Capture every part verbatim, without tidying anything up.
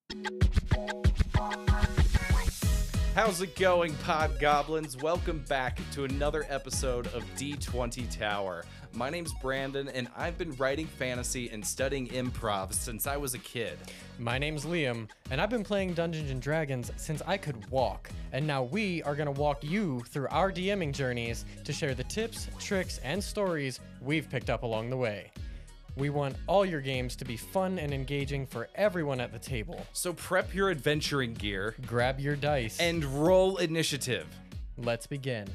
How's it going, Pod Goblins? Welcome back to another episode of D twenty Tower. My name's Brandon, and I've been writing fantasy and studying improv since I was a kid. My name's Liam, and I've been playing Dungeons and Dragons since I could walk. And now we are going to walk you through our DMing journeys to share the tips, tricks, and stories we've picked up along the way. We want all your games to be fun and engaging for everyone at the table. So prep your adventuring gear Grab your dice and roll initiative. let's begin.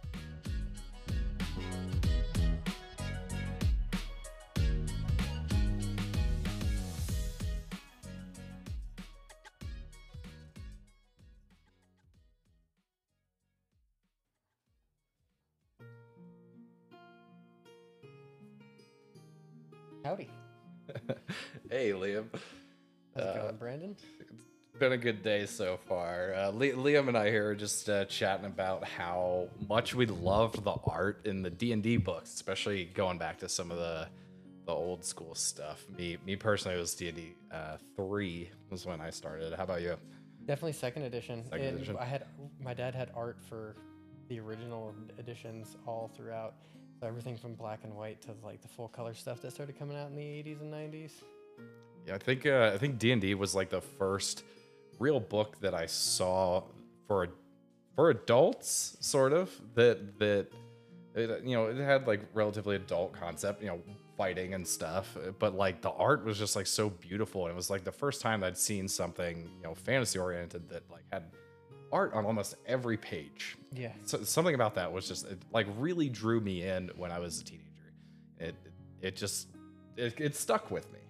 Howdy. Hey, Liam. How's it Uh, going, Brandon? It's been a good day so far. Uh, Li- Liam and I here are just uh, chatting about how much we loved the art in the D and D books, especially going back to some of the the old school stuff. Me, me personally, it was D and D uh, three was when I started. How about you? Definitely second edition. Second And edition. I had my dad had art for the original editions all throughout. So everything from black and white to like the full color stuff that started coming out in the eighties and nineties. Yeah, I think uh, I think D and D was like the first real book that I saw for for adults, sort of that that it, you know it had like relatively adult concept, you know, fighting and stuff, but like the art was just like so beautiful, and it was like the first time I'd seen something, you know, fantasy oriented that like had art on almost every page. Yeah. So something about that was just it, like really drew me in when I was a teenager. It it just it, it stuck with me.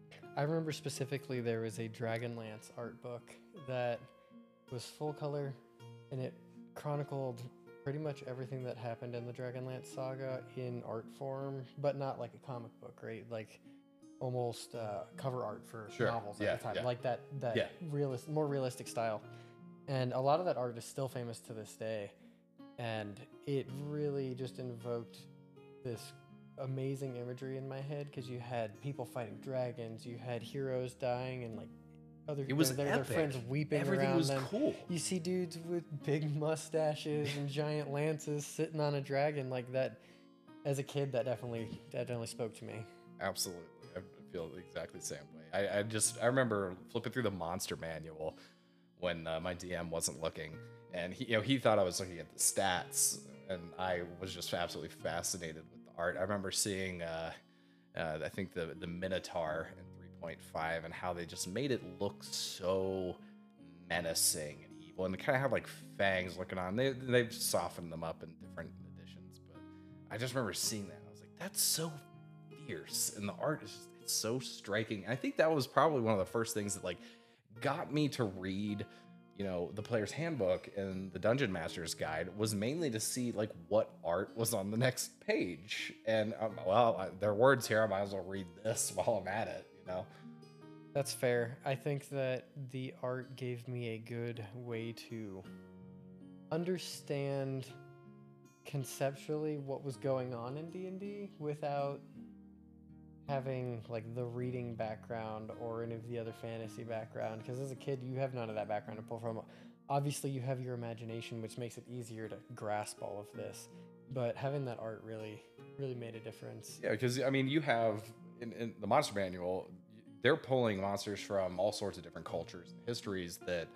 I remember specifically there was a Dragonlance art book that was full color and it chronicled pretty much everything that happened in the Dragonlance saga in art form, but not like a comic book, right? Like almost uh, cover art for Sure. novels Yeah, at the time, yeah. like that that Yeah. realist, more realistic style. And a lot of that art is still famous to this day, and it really just invoked this amazing imagery in my head because you had people fighting dragons, you had heroes dying, and like other It was their, their epic. friends weeping Everything around was them. cool. You see dudes with big mustaches and giant lances sitting on a dragon like that. As a kid, that definitely that definitely spoke to me. Absolutely. I feel exactly the same way. I, I just, I remember flipping through the monster manual when uh, my D M wasn't looking, and he, you know, he thought I was looking at the stats, and I was just absolutely fascinated with the art. I remember seeing, uh, uh, I think the the Minotaur in three point five, and how they just made it look so menacing and evil, and they kind of have like fangs looking on. They they've softened them up in different editions, but I just remember seeing that. I was like, that's so fierce, and the art is just, it's so striking. And I think that was probably one of the first things that like got me to read, you know, the player's handbook and the Dungeon Master's Guide, was mainly to see like what art was on the next page. And um, well, I, there are words here. I might as well read this while I'm at it. You know. That's fair. I think that the art gave me a good way to understand conceptually what was going on in D and D without having like the reading background or any of the other fantasy background, because as a kid you have none of that background to pull from. Obviously you have your imagination, which makes it easier to grasp all of this, but having that art really really made a difference. Yeah, because I mean, you have in, in the monster manual, they're pulling monsters from all sorts of different cultures and histories that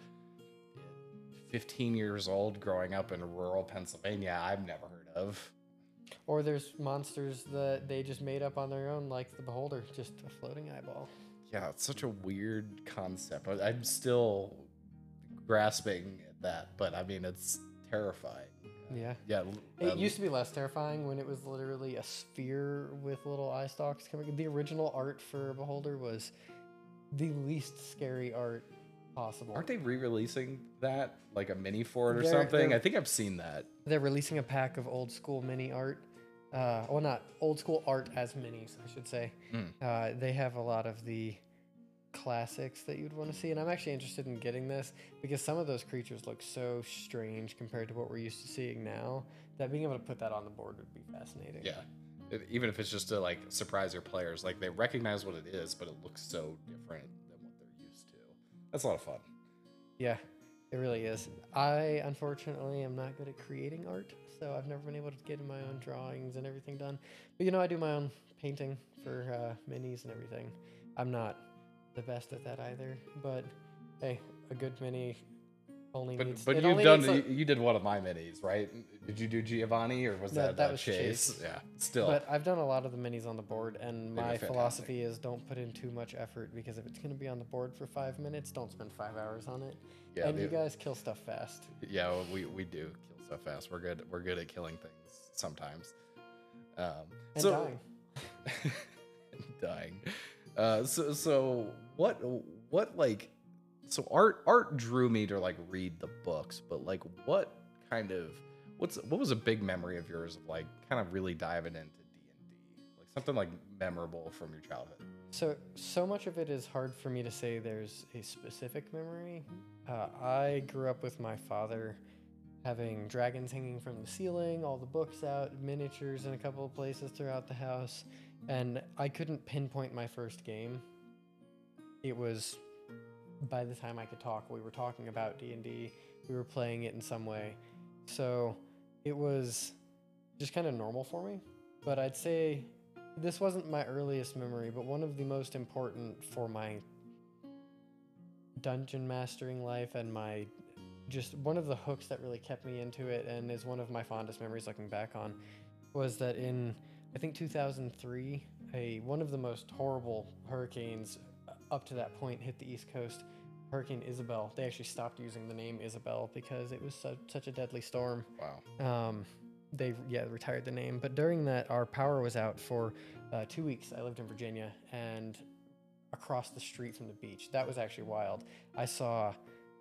fifteen years old growing up in rural Pennsylvania, I've never heard of. Or there's monsters that they just made up on their own, like the Beholder, just a floating eyeball. Yeah, it's such a weird concept. I- I'm still grasping at that, but I mean, it's terrifying. Yeah. Yeah. It um, used to be less terrifying when it was literally a sphere with little eye stalks coming. The original art for Beholder was the least scary art possible. Aren't they re-releasing that, like a mini for it or They're- something? they're- I think I've seen that. They're releasing a pack of old school mini art. Uh, well, not old school art as minis, I should say. Mm. Uh, they have a lot of the classics that you'd want to see, and I'm actually interested in getting this because some of those creatures look so strange compared to what we're used to seeing now that being able to put that on the board would be fascinating. Yeah. It- even if it's just to like surprise your players, like they recognize what it is, but it looks so different than what they're used to. That's a lot of fun. Yeah, it really is. I unfortunately am not good at creating art, so I've never been able to get my own drawings and everything done. But you know, I do my own painting for uh, minis and everything. I'm not the best at that either, but hey, a good mini only But needs. but it you've only done needs, like- you, you did one of my minis, right? Did you do Giovanni or was No, that, that uh, was Chase? Chase. Yeah, still. But I've done a lot of the minis on the board, and They were my fantastic. philosophy is don't put in too much effort, because if it's going to be on the board for five minutes, don't spend five hours on it. Yeah, and the- you guys kill stuff fast. Yeah, well, we we do kill stuff fast. We're good. We're good at killing things sometimes. Um, And so, dying. dying. Uh, so so what what like so art art drew me to like read the books, but like what kind of what's what was a big memory of yours of like kind of really diving into D and D, like something like memorable from your childhood? So, so much of it is hard for me to say there's a specific memory. Uh, I grew up with my father having dragons hanging from the ceiling, all the books out, miniatures in a couple of places throughout the house, and I couldn't pinpoint my first game. It was, by the time I could talk, we were talking about D and D, we were playing it in some way. So, it was just kind of normal for me, but I'd say this wasn't my earliest memory, but one of the most important for my dungeon mastering life and my just one of the hooks that really kept me into it and is one of my fondest memories looking back on was that in I think two thousand three, a one of the most horrible hurricanes up to that point hit the East Coast, Hurricane Isabel. They actually stopped using the name Isabel because it was su- such a deadly storm. Wow. Um, they yeah retired the name, but during that our power was out for uh, two weeks. I lived in Virginia, and across the street from the beach, that was actually wild. I saw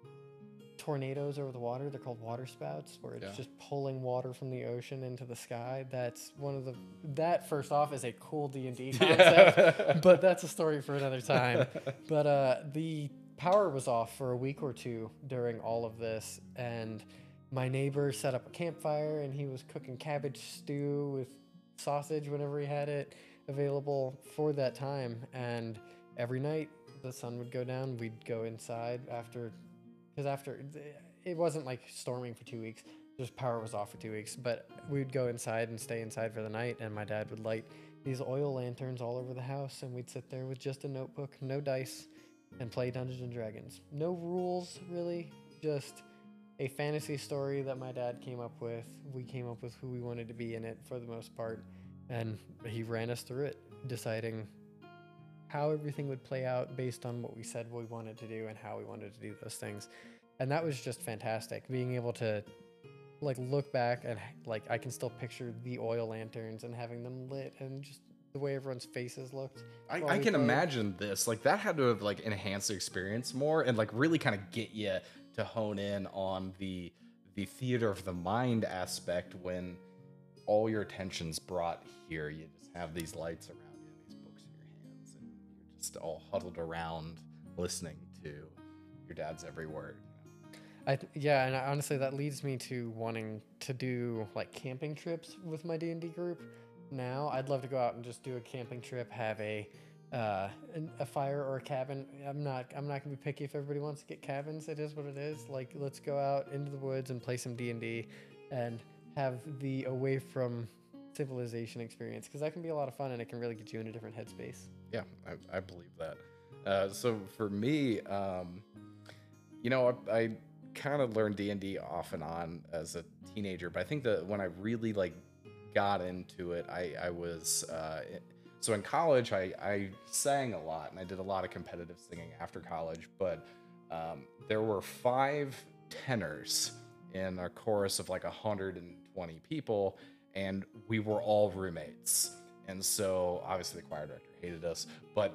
tornadoes over the water. They're called water spouts, where it's Yeah. just pulling water from the ocean into the sky. That's one of the that first off is a cool D and D concept, but that's a story for another time. But uh, the power was off for a week or two during all of this, and my neighbor set up a campfire, and he was cooking cabbage stew with sausage whenever he had it available for that time. And every night the sun would go down, we'd go inside after, because after, it wasn't like storming for two weeks, just power was off for two weeks, but we'd go inside and stay inside for the night, and my dad would light these oil lanterns all over the house, and we'd sit there with just a notebook, no dice, and play Dungeons and Dragons. No rules, really, just a fantasy story that my dad came up with. We came up with who we wanted to be in it for the most part, and he ran us through it, deciding how everything would play out based on what we said we wanted to do and how we wanted to do those things. And that was just fantastic, being able to like look back and like I can still picture the oil lanterns and having them lit and just the way everyone's faces looked. I, while I we can played. imagine this. Like that had to have like enhanced the experience more and like really kind of get you to hone in on the the theater of the mind aspect when all your attention's brought here. You just have these lights around you and these books in your hands, and you're just all huddled around listening to your dad's every word. I th- yeah, and I, honestly, that leads me to wanting to do like camping trips with my D and D group. Now, I'd love to go out and just do a camping trip, have a uh, an- a fire or a cabin. I'm not I'm not gonna be picky if everybody wants to get cabins. It is what it is. Like, let's go out into the woods and play some D and D, and have the away from civilization experience, because that can be a lot of fun and it can really get you in a different headspace. Yeah, I, I believe that. Uh, so for me, um, you know, I, I kind of learned D and D off and on as a teenager, but I think that when I really like got into it, I, I was uh, so in college I, I sang a lot and I did a lot of competitive singing after college, but um, there were five tenors in a chorus of like one hundred twenty people, and we were all roommates. And so obviously the choir director hated us, but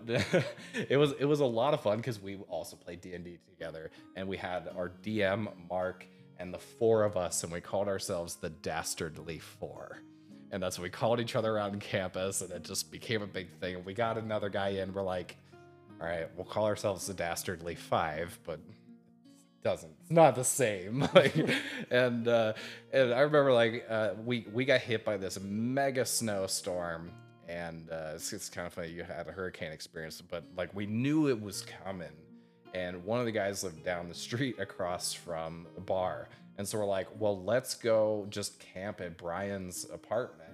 it was it was a lot of fun because we also played D and D together, and we had our D M Mark and the four of us, and we called ourselves the Dastardly Four. And that's what we called each other around campus, and it just became a big thing. We got another guy in, we're like, all right, we'll call ourselves the Dastardly Five, but doesn't it's not the same. Like, and uh and I remember like uh we we got hit by this mega snowstorm, and uh it's, it's kind of funny, you had a hurricane experience, but like we knew it was coming, and one of the guys lived down the street across from a bar. And so we're like, well, let's go just camp at Brian's apartment.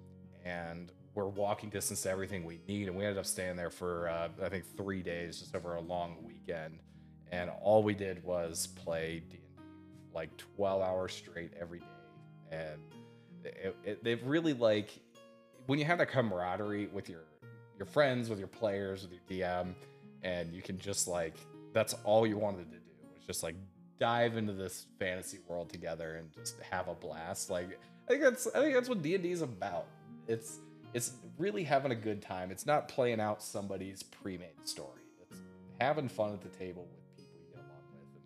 And we're walking distance to everything we need. And we ended up staying there for, uh, I think, three days, just over a long weekend. And all we did was play D and D, like twelve hours straight every day. And it, it, they've really, like, when you have that camaraderie with your, your friends, with your players, with your D M, and you can just, like, that's all you wanted to do, was just, like, dive into this fantasy world together and just have a blast. Like, I think that's I think that's what D and D is about. It's it's really having a good time. It's not playing out somebody's pre-made story. It's having fun at the table with people you get along with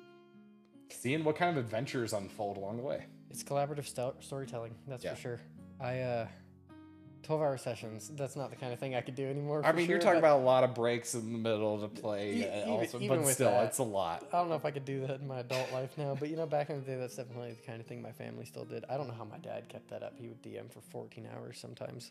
and seeing what kind of adventures unfold along the way. It's collaborative st- storytelling, that's Yeah. for sure. I uh twelve hour sessions, that's not the kind of thing I could do anymore. I for mean, sure, you're talking but about a lot of breaks in the middle to play, E- uh, even- also, even but with still, that, it's a lot. I don't know if I could do that in my adult life now, but you know, back in the day, that's definitely the kind of thing my family still did. I don't know how my dad kept that up. He would D M for fourteen hours sometimes.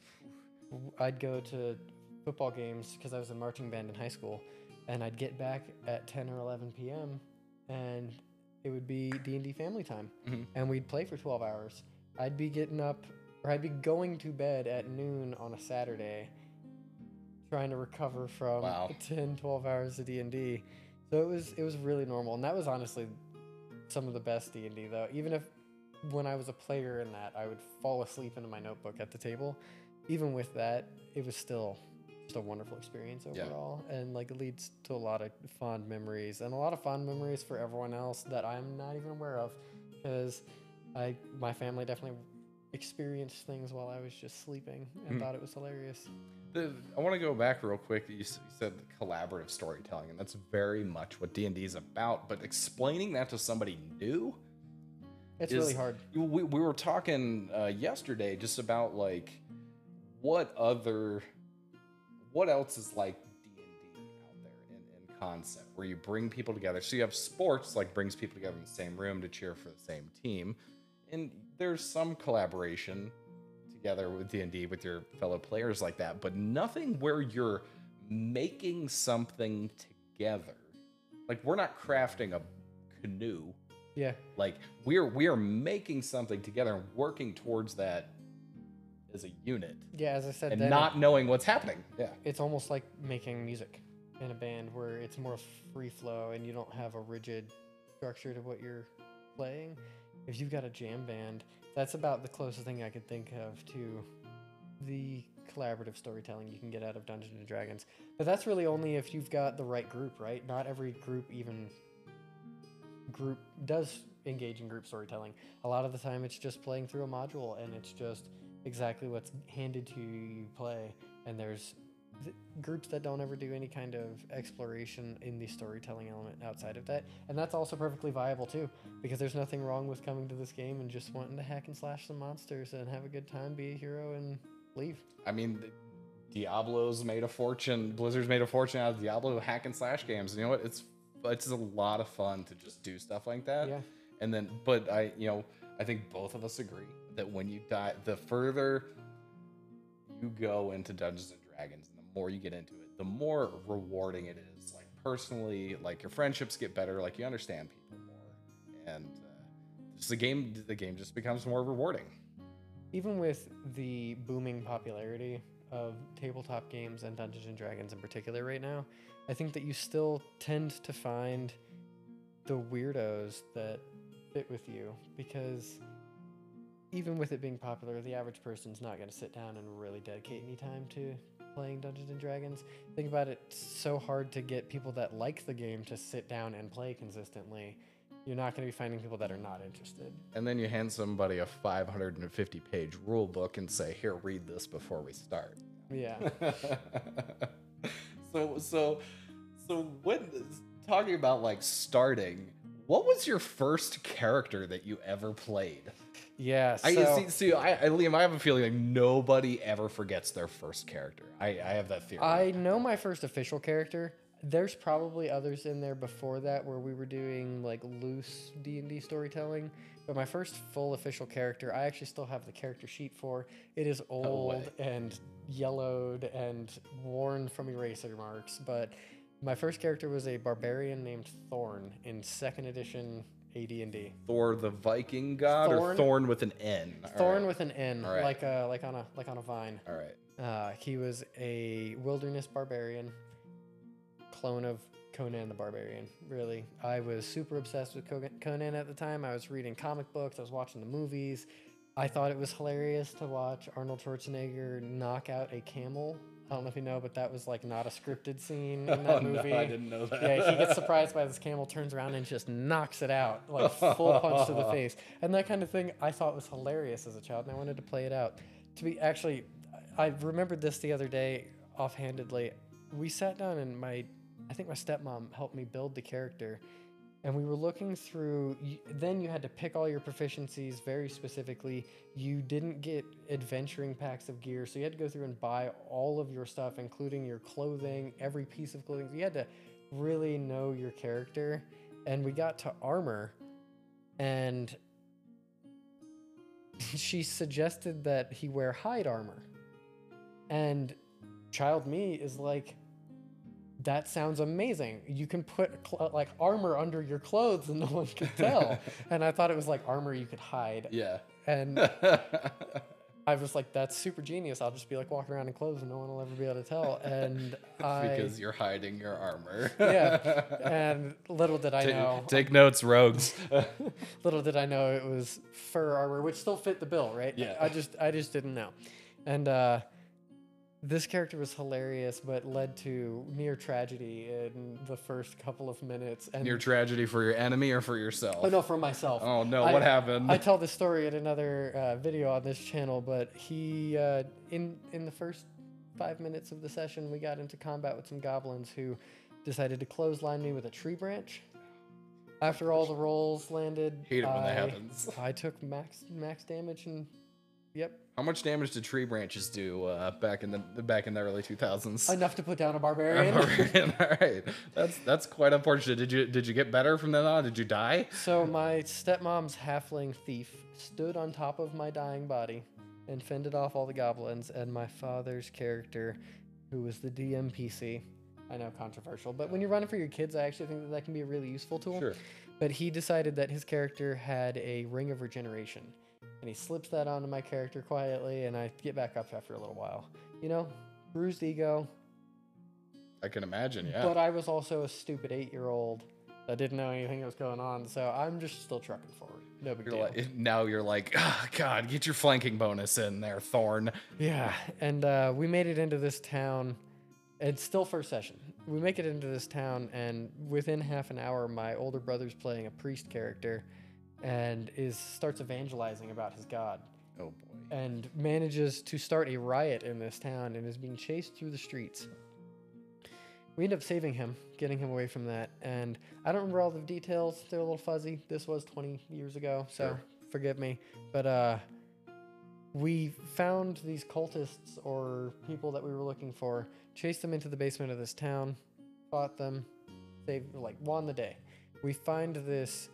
I'd go to football games because I was in marching band in high school, and I'd get back at ten or eleven p.m. and it would be D and D family time, Mhm. and we'd play for twelve hours. I'd be getting up, or I'd be going to bed at noon on a Saturday, trying to recover from Wow. ten, twelve hours of D and D. So it was it was really normal, and that was honestly some of the best D and D though. Even if when I was a player in that, I would fall asleep into my notebook at the table. Even with that, it was still just a wonderful experience Yeah. overall, and like it leads to a lot of fond memories, and a lot of fond memories for everyone else that I'm not even aware of, because I my family definitely experienced things while I was just sleeping and Mhm. thought it was hilarious. The, I want to go back real quick. You, s- you said collaborative storytelling, and that's very much what D and D is about. But explaining that to somebody new, It's is- really hard. we, we were talking uh, yesterday just about like what other, what else is like D and D out there in, in concept, where you bring people together. So you have sports, like brings people together in the same room to cheer for the same team, and there's some collaboration together with D and D with your fellow players like that, but nothing where you're making something together. Like, we're not crafting a canoe. Yeah. Like, we're we are making something together and working towards that as a unit, Yeah, as I said, and then not knowing what's happening. Yeah. it's almost like making music in a band where it's more free flow and you don't have a rigid structure to what you're playing. If you've got a jam band, that's about the closest thing I could think of to the collaborative storytelling you can get out of Dungeons and Dragons. But that's really only if you've got the right group, right? Not every group even group does engage in group storytelling. A lot of the time it's just playing through a module and it's just exactly what's handed to you, you play, and there's th- groups that don't ever do any kind of exploration in the storytelling element outside of that, and that's also perfectly viable too, because there's nothing wrong with coming to this game and just wanting to hack and slash some monsters and have a good time, be a hero, and leave. I mean, Diablo's made a fortune. Blizzard's made a fortune out of Diablo hack and slash games. You know what? It's it's a lot of fun to just do stuff like that. Yeah. And then, but I, you know, I think both of us agree that when you die, the further you go into Dungeons and Dragons, and the more you get into it, the more rewarding it is. Like, personally, like, your friendships get better. Like, you understand people more, and uh, just the game, the game just becomes more rewarding. Even with the booming popularity of tabletop games and Dungeons and Dragons in particular right now, I think that you still tend to find the weirdos that fit with you, because even with it being popular, the average person's not going to sit down and really dedicate any time to playing Dungeons and Dragons. Think about it, it's so hard to get people that like the game to sit down and play consistently. You're not going to be finding people that are not interested. And then you hand somebody a five hundred fifty page rule book and say, "Here, read this before we start." Yeah. so, so, so when talking about like starting, what was your first character that you ever played? Yeah. I so- see, see I, I, Liam, I have a feeling like nobody ever forgets their first character. I, I have that theory. I know my first official character. There's probably others in there before that where we were doing like loose D and D storytelling. But my first full official character, I actually still have the character sheet for. It is old way. and yellowed and worn from eraser marks. But My first character was a barbarian named Thorn in second edition A D and D. Thor the Viking god, or Thorn- Thorn with an N? All Thorn right. with an N, All right. like a like on a like on a vine. All right. Uh, he was a wilderness barbarian, clone of Conan the Barbarian. Really, I was super obsessed with Co- Conan at the time. I was reading comic books. I was watching the movies. I thought it was hilarious to watch Arnold Schwarzenegger knock out a camel. I don't know if you know, but that was like not a scripted scene in that Oh, movie. no, I didn't know that. Yeah, he gets surprised by this camel, turns around and just knocks it out, like full punch to the face. And that kind of thing I thought was hilarious as a child, and I wanted to play it out. To be actually, I remembered this the other day offhandedly. We sat down and my, I think my stepmom helped me build the character. And we were looking through, y- then you had to pick all your proficiencies very specifically. You didn't get adventuring packs of gear, so you had to go through and buy all of your stuff, including your clothing, every piece of clothing. You had to really know your character. And we got to armor, and she suggested that he wear hide armor. And child me is like, that sounds amazing. You can put cl- like armor under your clothes and no one can tell. And I thought it was like armor you could hide. Yeah. And I was like, that's super genius. I'll just be like walking around in clothes and no one will ever be able to tell. And I, Because you're hiding your armor. yeah. And little did I take, know, take notes, rogues. little did I know it was fur armor, which still fit the bill, right? Yeah. I just, I just didn't know. And, uh, this character was hilarious, but led to near tragedy in the first couple of minutes. And Near tragedy for your enemy or for yourself? oh no, for myself. Oh, no, I- what happened? I tell this story in another uh, video on this channel, but he uh, in in the first five minutes of the session, we got into combat with some goblins who decided to clothesline me with a tree branch. After all the rolls landed, Hate it when I, that happens. I took max max damage, and yep, How much damage did tree branches do uh, back in the back in the early two thousands? enough to put down a barbarian. All right, that's that's quite unfortunate. Did you did you get better from then on? Did you die? So my stepmom's halfling thief stood on top of my dying body and fended off all the goblins, and my father's character, who was the D M P C, I know controversial, but when you're running for your kids, I actually think that that can be a really useful tool. Sure. But he decided that his character had a ring of regeneration, and he slips that onto my character quietly, and I get back up after a little while. You know, bruised ego, I can imagine. Yeah. but I was also a stupid eight-year-old that didn't know anything that was going on, so I'm just still trucking forward. No big You're deal. like, now you're like, oh, God, get your flanking bonus in there, Thorn. Yeah, and uh, we made it into this town. It's still first session. We make it into this town, and within half an hour, my older brother's playing a priest character, and is starts evangelizing about his god, Oh boy. and manages to start a riot in this town, and is being chased through the streets. We end up saving him, getting him away from that, and I don't remember all the details. They're a little fuzzy. This was twenty years ago, so Sure. forgive me. But uh, we found these cultists or people that we were looking for, chased them into the basement of this town, fought them, saved, like, won the day. We find this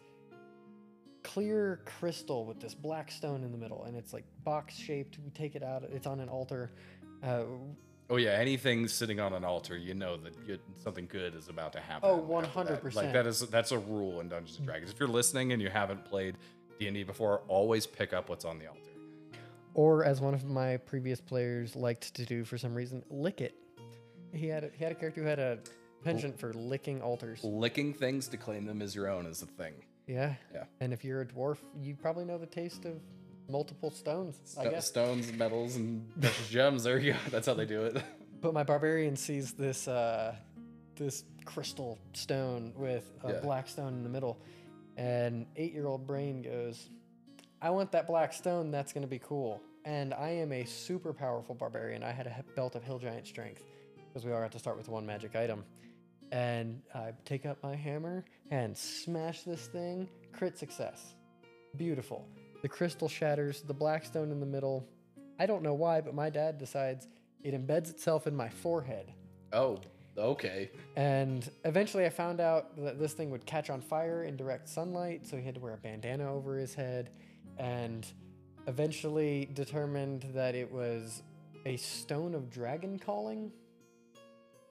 clear crystal with this black stone in the middle, and it's like box shaped. We take it out. It's on an altar. Uh, Oh yeah, anything sitting on an altar, you know that good, something good is about to happen. Oh, after that. one hundred percent. Like that is that's a rule in Dungeons and Dragons. If you're listening and you haven't played D and D before, always pick up what's on the altar. or as one of my previous players liked to do for some reason, lick it. He had a, he had a character who had a penchant for licking altars. Licking things to claim them as your own is a thing. Yeah. Yeah. And if you're a dwarf, you probably know the taste of multiple stones, I Sto- guess. Stones, metals, and precious gems. There you go. That's how they do it. But my barbarian sees this uh, this crystal stone with a Yeah. black stone in the middle, and eight-year-old brain goes, "I want that black stone. That's going to be cool." And I am a super powerful barbarian. I had a he- belt of hill giant strength because we all got to start with one magic item. And I take up my hammer and smash this thing. Crit success. Beautiful. The crystal shatters, the black stone in the middle. I don't know why, but my dad decides it embeds itself in my forehead. Oh, okay. And eventually I found out that this thing would catch on fire in direct sunlight, so he had to wear a bandana over his head, and eventually determined that it was a stone of dragon calling.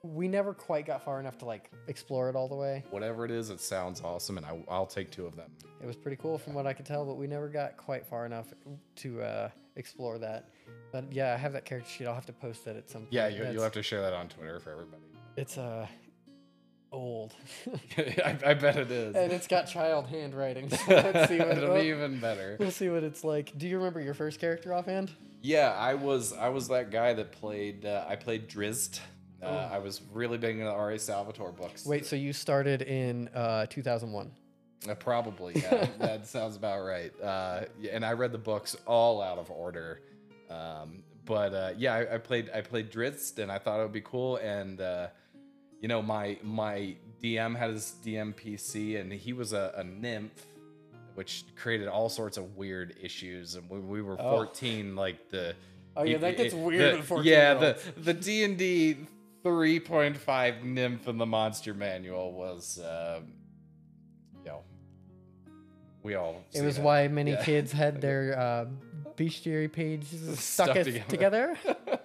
we never quite got far enough to like explore it all the way. Whatever it is, it sounds awesome, and I, I'll take two of them. It was pretty cool from what I could tell, but we never got quite far enough to uh, explore that. But yeah, I have that character sheet. I'll have to post that at some point. Yeah, you, That's- you'll have to share that on Twitter for everybody. It's uh old. I, I bet it is. And it's got child handwriting. So let's see what It'll well, be even better. We'll see what it's like. Do you remember your first character offhand? Yeah, I was I was that guy that played. Uh, I played Drizzt. Uh, Oh. I was really big into the R A Salvatore books. Wait, so you started in uh, two thousand one? Uh, probably, yeah. That sounds about right. Uh, yeah, and I read the books all out of order. Um, but uh, yeah, I, I played I played Drizzt, and I thought it would be cool. And uh, you know, my my D M had his D M P C, and he was a, a nymph, which created all sorts of weird issues. And when we were Oh. fourteen, like the Oh yeah, it- that gets it- weird the- with fourteen Yeah, year the olds. the D and D three point five nymph in the monster manual was, um, you know, we all. It seen was why many Yeah. kids had their uh, bestiary pages stuck, Stuck as, together. together.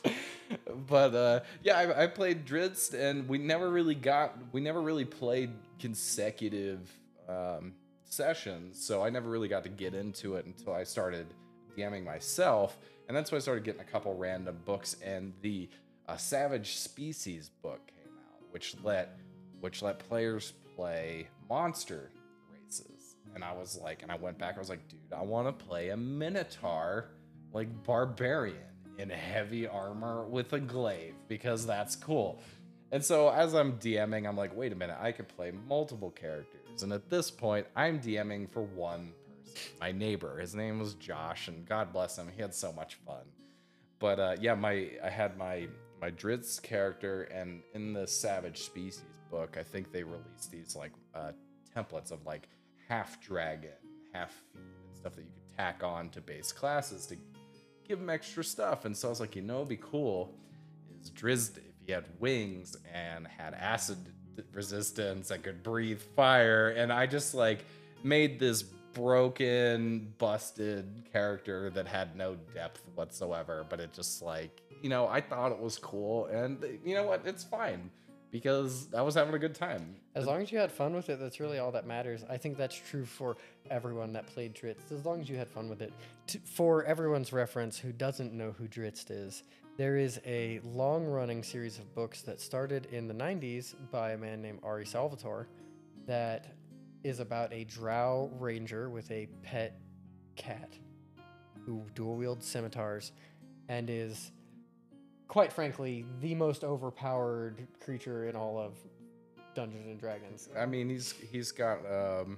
But uh, yeah, I, I played Drizzt, and we never really got, we never really played consecutive um, sessions, so I never really got to get into it until I started DMing myself, and that's when I started getting a couple random books, and the uh, Savage Species book came out, which let which let players play monster races, and I was like, and I went back, I was like, dude, I want to play a Minotaur, like barbarian in heavy armor with a glaive, because that's cool. And so as I'm DMing, I'm like, wait a minute, I could play multiple characters. And at this point, I'm DMing for one person, my neighbor. His name was Josh, and God bless him, he had so much fun. But uh, yeah, my I had my my Drizzt character, and in the Savage Species book, I think they released these like uh, templates of like half dragon, half fiend, and stuff that you could tack on to base classes to give him extra stuff. And so I was like, you know, it'd be cool is Drizzt if he had wings and had acid resistance and could breathe fire. And I just like made this broken, busted character that had no depth whatsoever, but it just like, you know, I thought it was cool, and you know what, it's fine because I was having a good time. As long as you had fun with it, that's really all that matters. I think that's true for everyone that played Drizzt, as long as you had fun with it. To, for everyone's reference who doesn't know who Drizzt is, there is a long-running series of books that started in the nineties by a man named Ari Salvatore that is about a drow ranger with a pet cat who dual-wields scimitars and is, quite frankly, the most overpowered creature in all of Dungeons and Dragons. I mean, he's he's got um,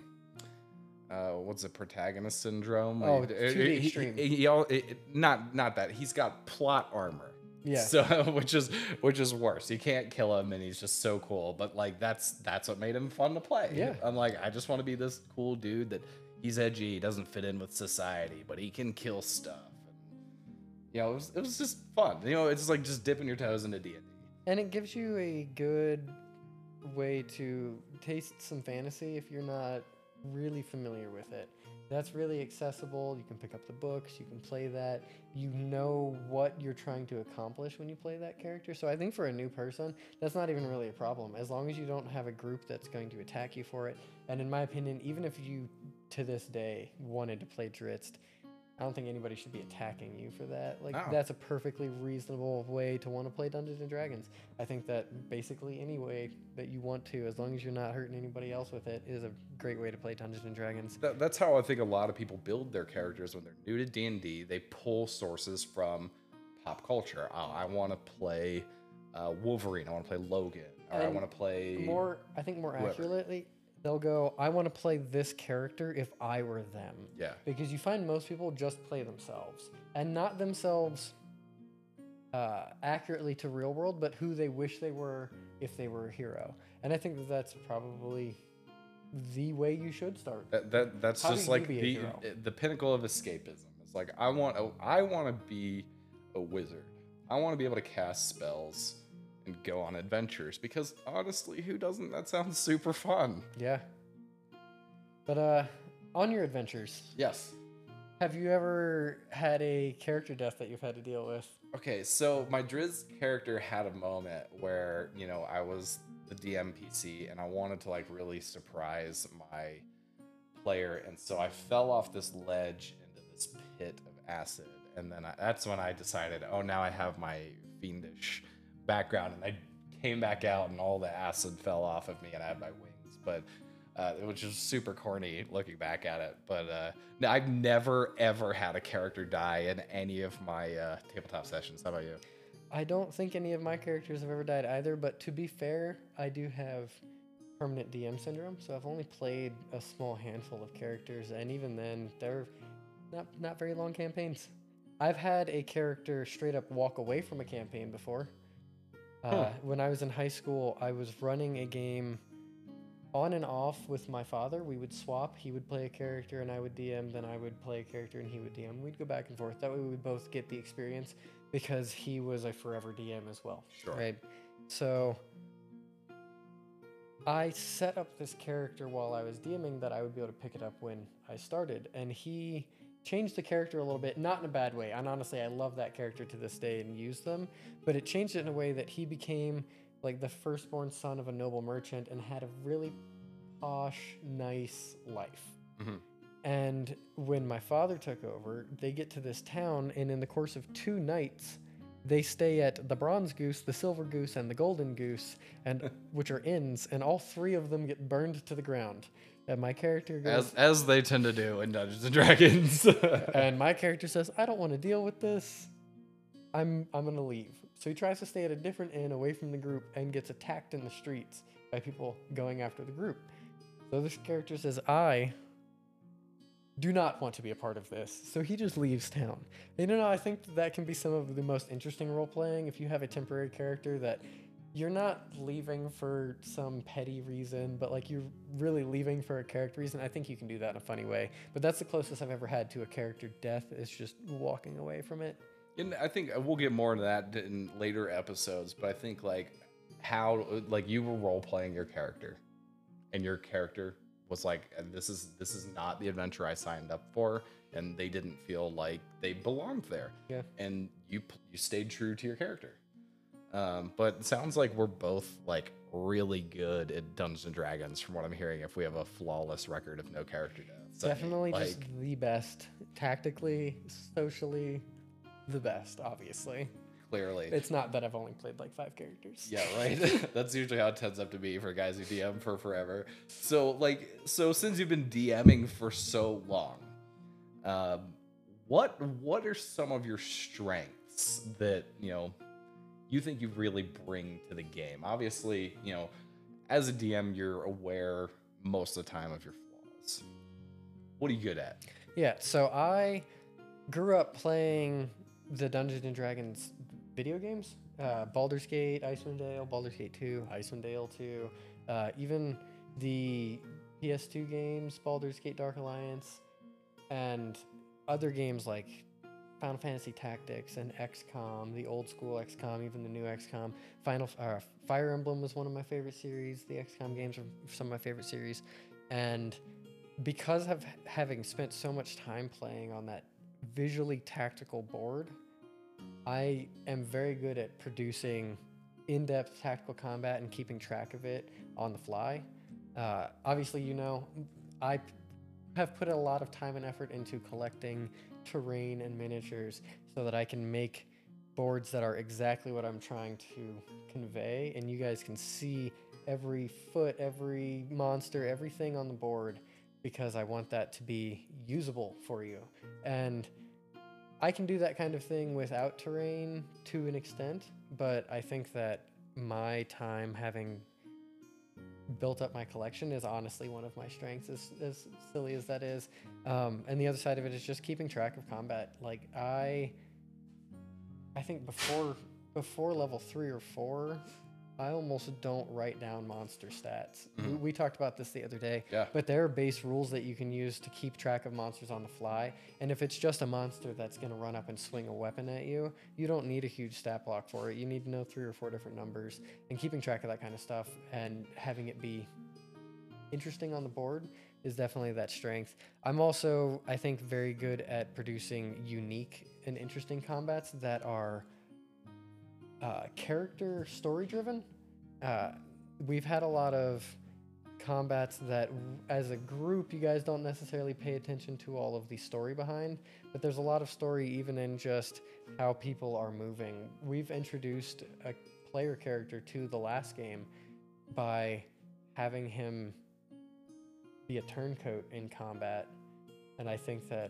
uh, what's it, protagonist syndrome? Oh, Like, to it- the it- he- extreme. He, he all, it, it- not not that he's got plot armor. Yeah. So which is which is worse. You can't kill him, and he's just so cool. But like that's that's what made him fun to play. Yeah. I'm like, I just want to be this cool dude that he's edgy, he doesn't fit in with society, but he can kill stuff. And, you know, it was it was just fun. You know, it's like just dipping your toes into D and D. And it gives you a good way to taste some fantasy if you're not really familiar with it. That's really accessible. You can pick up the books, you can play that. You know what you're trying to accomplish when you play that character. So I think for a new person, that's not even really a problem, as long as you don't have a group that's going to attack you for it. And in my opinion, even if you, to this day, wanted to play Drizzt, I don't think anybody should be attacking you for that. Like, No. that's a perfectly reasonable way to want to play Dungeons and Dragons. I think that basically any way that you want to, as long as you're not hurting anybody else with it, is a great way to play Dungeons and Dragons. That, that's how I think a lot of people build their characters when they're new to D and D. They pull sources from pop culture. Oh, I want to play uh, Wolverine. I want to play Logan. Or I And want to play More, I think more whoever. accurately, they'll go, I want to play this character if I were them. Yeah. Because you find most people just play themselves, and not themselves uh, accurately to real world, but who they wish they were if they were a hero. And I think that that's probably the way you should start. That, that that's How just do you like be a the hero? the pinnacle of escapism. It's like I want a, I want to be a wizard. I want to be able to cast spells and go on adventures, because honestly, who doesn't? That sounds super fun. Yeah. But uh, on your adventures, Yes. Have you ever had a character death that you've had to deal with? Okay, so my Driz character had a moment where, you know, I was the D M P C and I wanted to like really surprise my player, and so I fell off this ledge into this pit of acid, and then I, that's when I decided, oh, now I have my fiendish background, and I came back out and all the acid fell off of me and I had my wings, but uh, which is super corny looking back at it. But uh, no, I've never ever had a character die in any of my uh, tabletop sessions. How about you? I don't think any of my characters have ever died either, but to be fair, I do have permanent D M syndrome, so I've only played a small handful of characters, and even then, they're not not very long campaigns. I've had a character straight up walk away from a campaign before. Uh, Huh. When I was in high school, I was running a game on and off with my father. We would swap. He would play a character and I would D M, then I would play a character and he would D M. We'd go back and forth. That way we would both get the experience because he was a forever D M as well. Sure. Right? So I set up this character while I was DMing that I would be able to pick it up when I started, and he changed the character a little bit, not in a bad way. And honestly, I love that character to this day and use them, but it changed it in a way that he became like the firstborn son of a noble merchant and had a really posh, nice life. Mhm. And when my father took over, they get to this town, and in the course of two nights, they stay at the Bronze Goose, the Silver Goose, and the Golden Goose, and which are inns, and all three of them get burned to the ground. And my character goes, As as they tend to do in Dungeons and Dragons. and my character says, "I don't want to deal with this. I'm I'm gonna leave." So he tries to stay at a different inn away from the group and gets attacked in the streets by people going after the group. So this character says, "I do not want to be a part of this." So he just leaves town. And you know, I think that can be some of the most interesting role playing if you have a temporary character that you're not leaving for some petty reason, but like you're really leaving for a character reason. I think you can do that in a funny way. But that's the closest I've ever had to a character death, is just walking away from it. And I think we'll get more into that in later episodes, but I think like how like you were role playing your character, and your character was like, this is this is not the adventure I signed up for, and they didn't feel like they belonged there. Yeah. And you you stayed true to your character. Um, but it sounds like we're both like really good at Dungeons and Dragons, from what I'm hearing. If we have a flawless record of no character deaths, I mean, Definitely like, just the best. Tactically, socially, the best, obviously. clearly. It's not that I've only played like five characters. Yeah, right. That's usually how it tends up to be for guys who D M for forever. So, like, so since you've been DMing for so long, um, what what are some of your strengths that you know you think you really bring to the game? Obviously, you know, as a D M, you're aware most of the time of your flaws. What are you good at? Yeah, so I grew up playing the Dungeons and Dragons video games. Uh, Baldur's Gate, Icewind Dale, Baldur's Gate two, Icewind Dale two, uh, even the P S two games, Baldur's Gate Dark Alliance, and other games like Final Fantasy Tactics and X COM, the old school X COM, even the new X COM. Final uh, Fire Emblem was one of my favorite series. The X COM games are some of my favorite series. And because of having spent so much time playing on that visually tactical board, I am very good at producing in-depth tactical combat and keeping track of it on the fly. Uh, obviously, you know, I have put a lot of time and effort into collecting terrain and miniatures so that I can make boards that are exactly what I'm trying to convey, and you guys can see every foot, every monster, everything on the board, because I want that to be usable for you. And I can do that kind of thing without terrain to an extent, but I think that my time having built up my collection is honestly one of my strengths, as, as silly as that is. Um, and the other side of it is just keeping track of combat. Like I, I think before before level three or four, I almost don't write down monster stats. Mhm. We, we talked about this the other day, Yeah. but there are base rules that you can use to keep track of monsters on the fly. And if it's just a monster that's going to run up and swing a weapon at you, you don't need a huge stat block for it. You need to know three or four different numbers, and keeping track of that kind of stuff and having it be interesting on the board is definitely that strength. I'm also, I think, very good at producing unique and interesting combats that are uh, character story driven. Uh, we've had a lot of combats that as a group you guys don't necessarily pay attention to all of the story behind, but there's a lot of story even in just how people are moving. We've introduced a player character to the last game by having him be a turncoat in combat, and I think that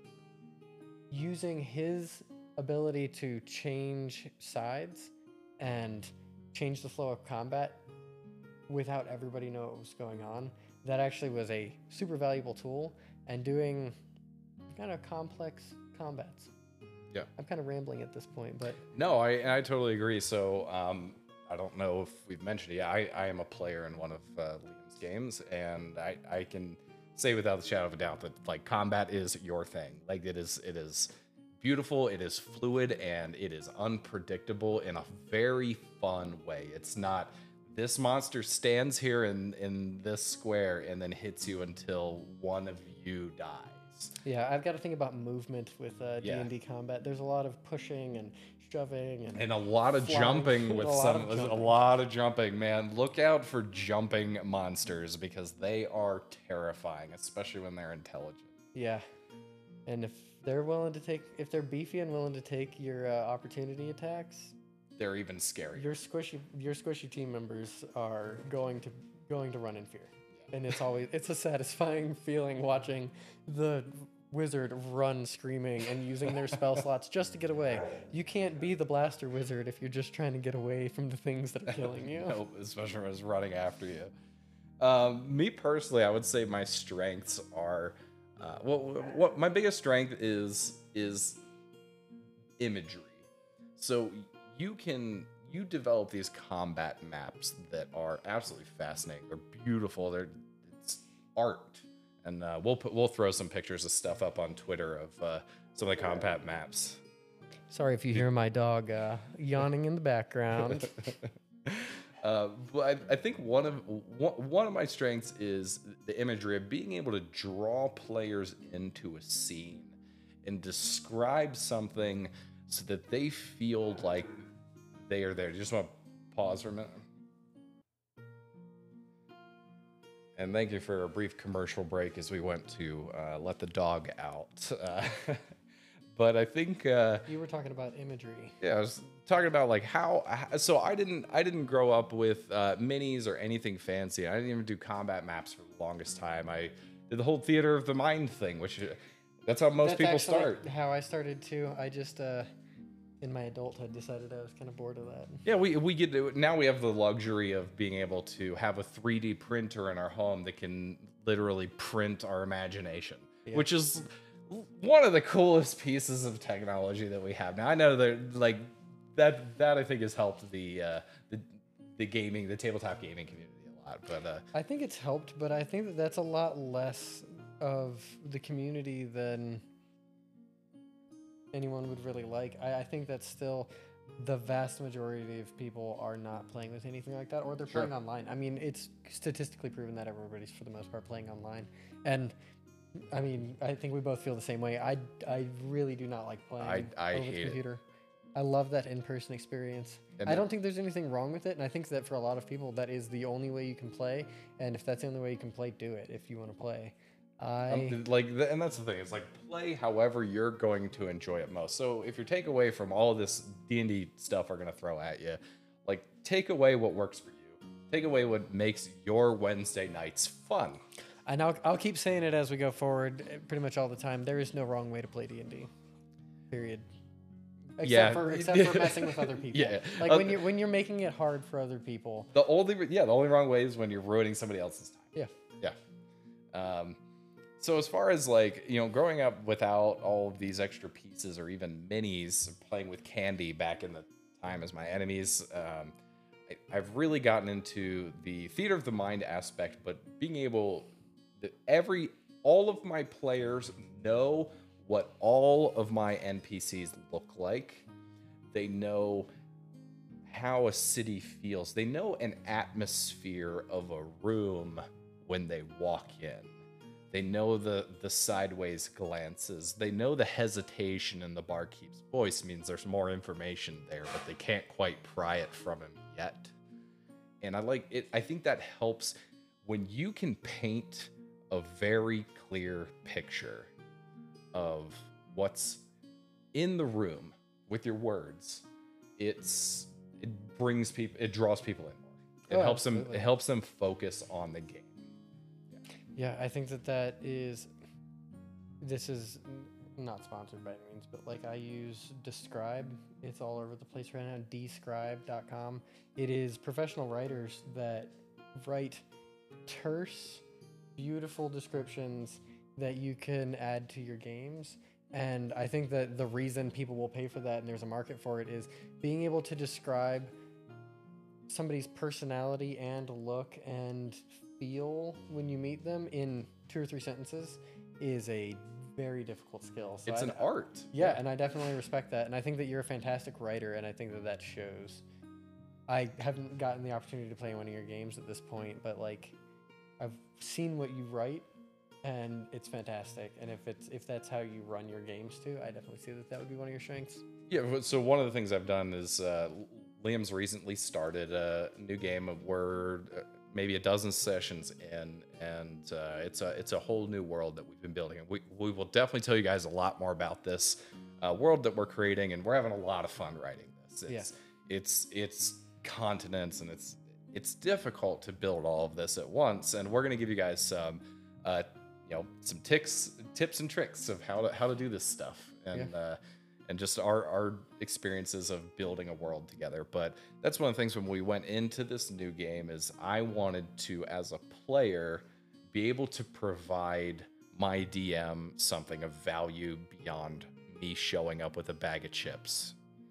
using his ability to change sides and change the flow of combat without everybody know what was going on, that actually was a super valuable tool, and doing kind of complex combats. Yeah. I'm kind of rambling at this point, but No, I I totally agree. So um, I don't know if we've mentioned it. Yeah, I, I am a player in one of uh, Liam's games, and I, I can say without the shadow of a doubt that like combat is your thing. Like it is it is beautiful, it is fluid, and it is unpredictable in a very fun way. It's not this monster stands here in in this square and then hits you until one of you dies. yeah, I've got to think about movement with uh, D Yeah. and D combat. There's a lot of pushing and shoving and And a lot of Flying. jumping with A lot some, of a jumping. lot of jumping, man. Look out for jumping monsters because they are terrifying, especially when they're intelligent. yeah, and if they're willing to take, if they're beefy and willing to take your uh, opportunity attacks, They're even scarier. your squishy your squishy team members are going to going to run in fear, and it's always it's a satisfying feeling watching the wizard run screaming and using their spell slots just to get away. You can't be the blaster wizard if you're just trying to get away from the things that are killing you. No, especially when it's running after you. Um, me personally, I would say my strengths are, uh, what what my biggest strength is is imagery. So you can you develop these combat maps that are absolutely fascinating. They're beautiful. They're it's art, and uh, we'll put we'll throw some pictures of stuff up on Twitter of uh, some of the combat maps. Sorry if you hear my dog uh, yawning in the background. Uh, but I, I think one of one, one of my strengths is the imagery of being able to draw players into a scene and describe something so that they feel like they are there. You just want to pause for a minute. And thank you for a brief commercial break as we went to uh, let the dog out. Uh, but I think uh, You were talking about imagery. yeah, I was talking about like how. So I didn't I didn't grow up with uh, minis or anything fancy. I didn't even do combat maps for the longest time. I did the whole theater of the mind thing, which that's how most That's people actually start. how I started too. I just, uh, in my adulthood, decided I was kind of bored of that. Yeah, we we get to, now we have the luxury of being able to have a three D printer in our home that can literally print our imagination, Yeah. which is one of the coolest pieces of technology that we have now. I know that like that that I think has helped the uh, the the gaming, the tabletop gaming community a lot. But uh, I think it's helped, but I think that that's a lot less of the community than anyone would really like. I, I think that's still the vast majority of people are not playing with anything like that, or they're Sure. playing online. I mean, it's statistically proven that everybody's for the most part playing online, and I mean, I think we both feel the same way. I, I really do not like playing I- I over hate the it. computer. I love that in-person experience. And I that- don't think there's anything wrong with it, and I think that for a lot of people, that is the only way you can play. And if that's the only way you can play, do it if you want to play. I Um, like, th- and that's the thing. It's like play however you're going to enjoy it most. So if your takeaway from all this D and D stuff are gonna throw at you, like take away what works for you. Take away what makes your Wednesday nights fun. and I'll, I'll keep saying it as we go forward, eh, pretty much all the time. There is no wrong way to play D and D. Period. Except Yeah. for except for messing with other people. Yeah. Like Uh, when you're when you're making it hard for other people. The only yeah, the only wrong way is when you're ruining somebody else's time. Yeah. Yeah. Um, so as far as like, you know, growing up without all of these extra pieces or even minis, playing with candy back in the time as my enemies, um, I, I've really gotten into the theater of the mind aspect, but being able that every all of my players know what all of my N P Cs look like. They know how a city feels. They know an atmosphere of a room when they walk in. They know the the sideways glances. They know the hesitation in the barkeep's voice means there's more information there, but they can't quite pry it from him yet. And I like it. I think that helps when you can paint a very clear picture of what's in the room with your words. It's it brings people, it draws people in more. It Oh, helps them. absolutely. It helps them focus on the game. Yeah, I think that that is. This is n- not sponsored by any means, but like I use Describe. It's all over the place right now. describe dot com. It is professional writers that write terse, beautiful descriptions that you can add to your games. And I think that the reason people will pay for that and there's a market for it is being able to describe somebody's personality and look and feel when you meet them in two or three sentences is a very difficult skill. So It's I- an art. yeah, and I definitely respect that. And I think that you're a fantastic writer, and I think that that shows. I haven't gotten the opportunity to play one of your games at this point, but like I've seen what you write, and it's fantastic. And if it's if that's how you run your games too, I definitely see that that would be one of your strengths. Yeah, but- so one of the things I've done is uh, Liam's recently started a new game of we're uh, maybe a dozen sessions in, and uh, it's a it's a whole new world that we've been building. And we we will definitely tell you guys a lot more about this uh, world that we're creating, and we're having a lot of fun writing this. It's it's it's continents, and it's it's difficult to build all of this at once, and we're gonna give you guys some uh, you know some ticks tips and tricks of how to how to do this stuff, and. Yeah. Uh, and just our, our experiences of building a world together. But that's one of the things when we went into this new game is I wanted to, as a player, be able to provide my D M something of value beyond me showing up with a bag of chips.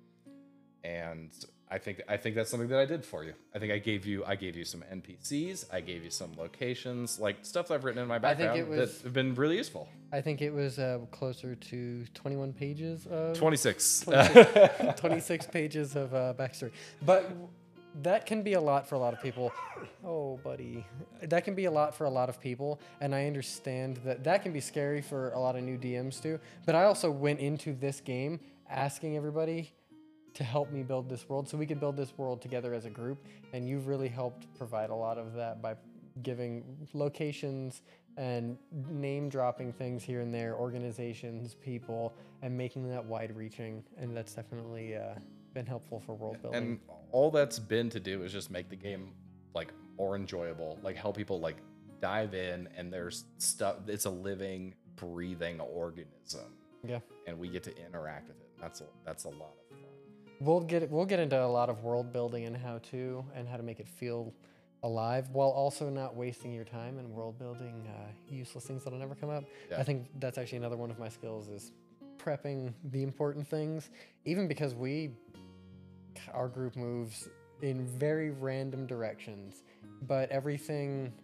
And I think I think that's something that I did for you. I think I gave you I gave you some N P Cs, I gave you some locations, like stuff that I've written in my I think background it was- that have been really useful. I think it was uh, closer to twenty-one pages of twenty-six. twenty-six, twenty-six pages of uh, backstory. But w- that can be a lot for a lot of people. Oh, buddy. That can be a lot for a lot of people. And I understand that that can be scary for a lot of new D Ms too. But I also went into this game asking everybody to help me build this world so we could build this world together as a group. And you've really helped provide a lot of that by giving locations and name dropping things here and there, organizations, people, and making that wide reaching. And that's definitely uh, been helpful for world building. And all that's been to do is just make the game like more enjoyable, like help people like dive in, and there's stuff. It's a living, breathing organism, yeah. and we get to interact with it. That's a, that's a lot of fun. We'll get we'll get into a lot of world building and how to and how to make it feel alive while also not wasting your time and world building uh, useless things that'll never come up. Yeah. I think that's actually another one of my skills is prepping the important things, even because we our group moves in very random directions, but everything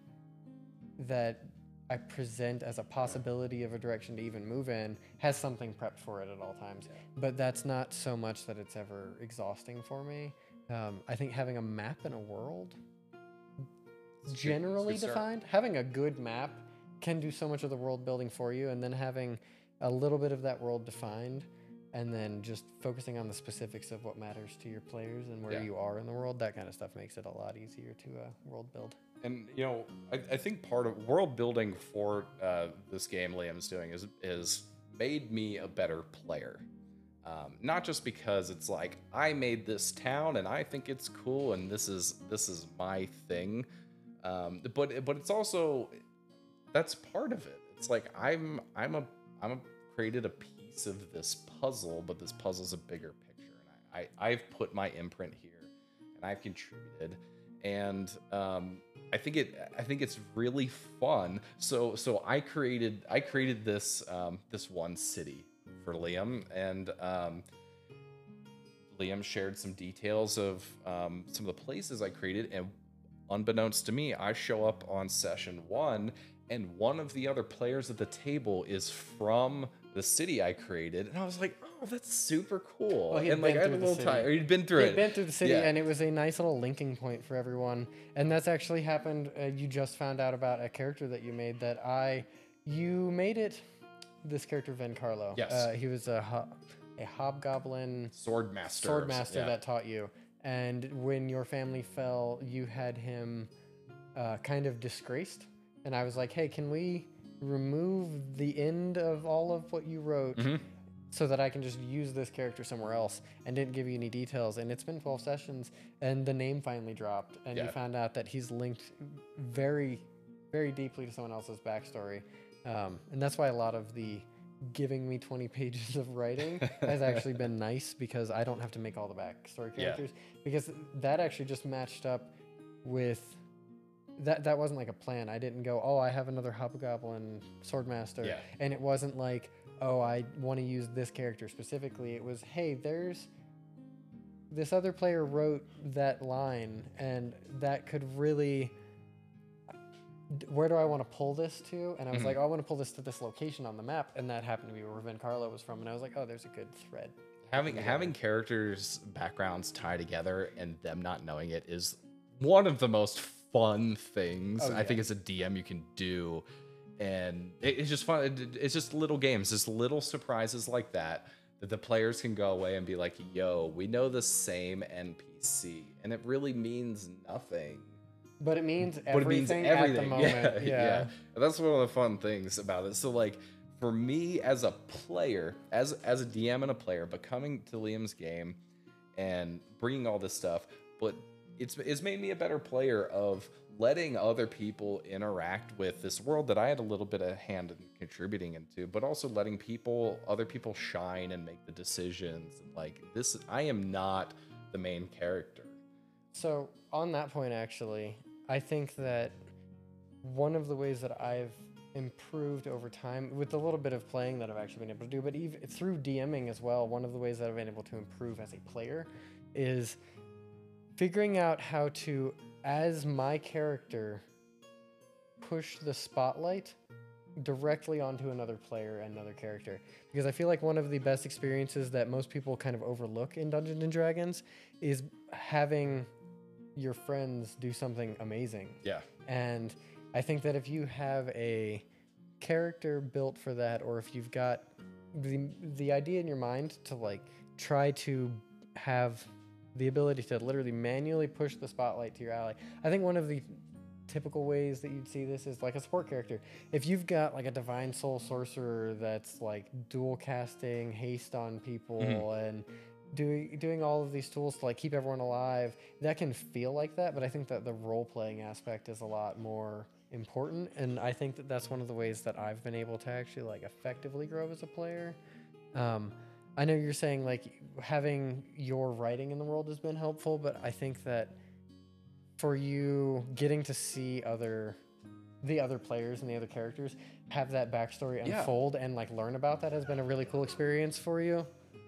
that I present as a possibility of a direction to even move in has something prepped for it at all times. Yeah. But that's not so much that it's ever exhausting for me. Um, I think having a map in a world It's a good- generally it's a good start. defined, having a good map can do so much of the world building for you, and then having a little bit of that world defined, and then just focusing on the specifics of what matters to your players and where Yeah. you are in the world, that kind of stuff makes it a lot easier to uh, world build. And you know, I, I think part of world building for uh, this game Liam's doing is is made me a better player. Um, not just because it's like I made this town and I think it's cool and this is this is my thing, um, but but it's also that's part of it. It's like I'm I'm a I'm a, created a piece of this puzzle, but this puzzle's a bigger picture, and I, I I've put my imprint here, and I've contributed, and um, I think it I think it's really fun. So so I created I created this um, this one city for Liam, and um, Liam shared some details of um, some of the places I created, and unbeknownst to me, I show up on session one, and one of the other players at the table is from the city I created, and I was like, oh, that's super cool. Well, he'd and like been I had a through the little city. time, or you'd been through He'd it. been through the city, Yeah. and it was a nice little linking point for everyone. And that's actually happened. Uh, you just found out about a character that you made that I, you made it. This character Vencarlo. Yes. Uh, he was a ho- a hobgoblin Sword master. sword master yeah. that taught you. And when your family fell, you had him uh, kind of disgraced. And I was like, hey, can we remove the end of all of what you wrote Mhm. so that I can just use this character somewhere else? And didn't give you any details. And it's been twelve sessions, and the name finally dropped. And Yeah. you found out that he's linked very, very deeply to someone else's backstory. Um, and that's why a lot of the giving me twenty pages of writing has actually been nice, because I don't have to make all the backstory Yeah. characters, because that actually just matched up with that. That wasn't like a plan. I didn't go, oh, I have another hobgoblin swordmaster. Yeah. And it wasn't like, oh, I want to use this character specifically. It was, hey, there's this other player wrote that line, and that could really, d- where do I want to pull this to? And I was Mhm. like, oh, I want to pull this to this location on the map, and that happened to be where Vencarlo was from. And I was like, oh, there's a good thread. Having together. having characters' backgrounds tie together and them not knowing it is one of the most fun things Oh, I yeah. think as a D M you can do, and it, it's just fun. It- it's just little games, just little surprises like that that the players can go away and be like, "Yo, we know the same N P C," and it really means nothing. But it means But it means everything, everything. at the moment. Yeah, Yeah. yeah. And that's one of the fun things about it. So like for me as a player, as as a D M and a player, but coming to Liam's game and bringing all this stuff, but it's it's made me a better player of letting other people interact with this world that I had a little bit of hand in contributing into, but also letting people, other people shine and make the decisions. Like this, I am not the main character. So on that point, actually, I think that one of the ways that I've improved over time, with a little bit of playing that I've actually been able to do, but even through DMing as well, one of the ways that I've been able to improve as a player is figuring out how to, as my character, push the spotlight directly onto another player and another character. Because I feel like one of the best experiences that most people kind of overlook in Dungeons and Dragons is having your friends do something amazing. Yeah. And I think that if you have a character built for that, or if you've got the the idea in your mind to like try to have the ability to literally manually push the spotlight to your ally. I think one of the typical ways that you'd see this is like a support character. If you've got like a divine soul sorcerer that's like dual casting haste on people Mhm. and doing doing all of these tools to like keep everyone alive, that can feel like that, but I think that the role playing aspect is a lot more important, and I think that that's one of the ways that I've been able to actually like effectively grow as a player. Um, I know you're saying like having your writing in the world has been helpful, but I think that for you getting to see other the other players and the other characters have that backstory Yeah. unfold and like learn about that has been a really cool experience for you.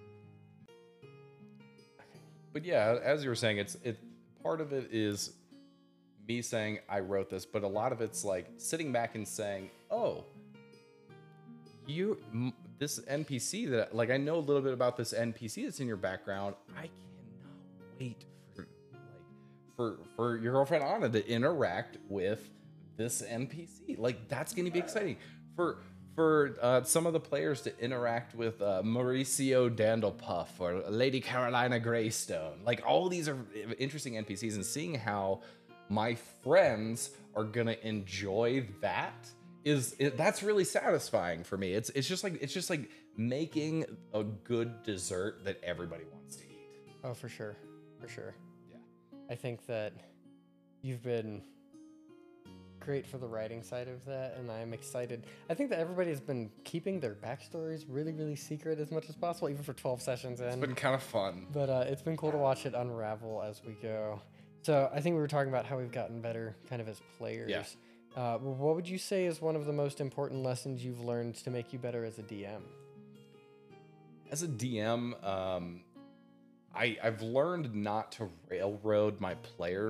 But yeah, as you were saying, it's it part of it is me saying I wrote this, but a lot of it's like sitting back and saying, "Oh, you m- this N P C that like I know a little bit about this N P C that's in your background. I cannot wait for like for for your girlfriend Anna to interact with this N P C. Like that's going to be exciting for." For uh, some of the players to interact with uh, Mauricio Dandlepuff or Lady Carolina Greystone. Like, all these are interesting N P Cs, and seeing how my friends are gonna enjoy that is it, that's really satisfying for me. It's it's just like it's just like making a good dessert that everybody wants to eat. Oh, for sure. For sure. Yeah. I think that you've been great for the writing side of that, and I'm excited. I think that everybody has been keeping their backstories really, really secret as much as possible, even for twelve sessions in. It's been kind of fun. But uh, it's been cool to watch it unravel as we go. So I think we were talking about how we've gotten better kind of as players. Yeah. Uh, well, what would you say is one of the most important lessons you've learned to make you better as a D M? As a D M, um, I, I've learned not to railroad my players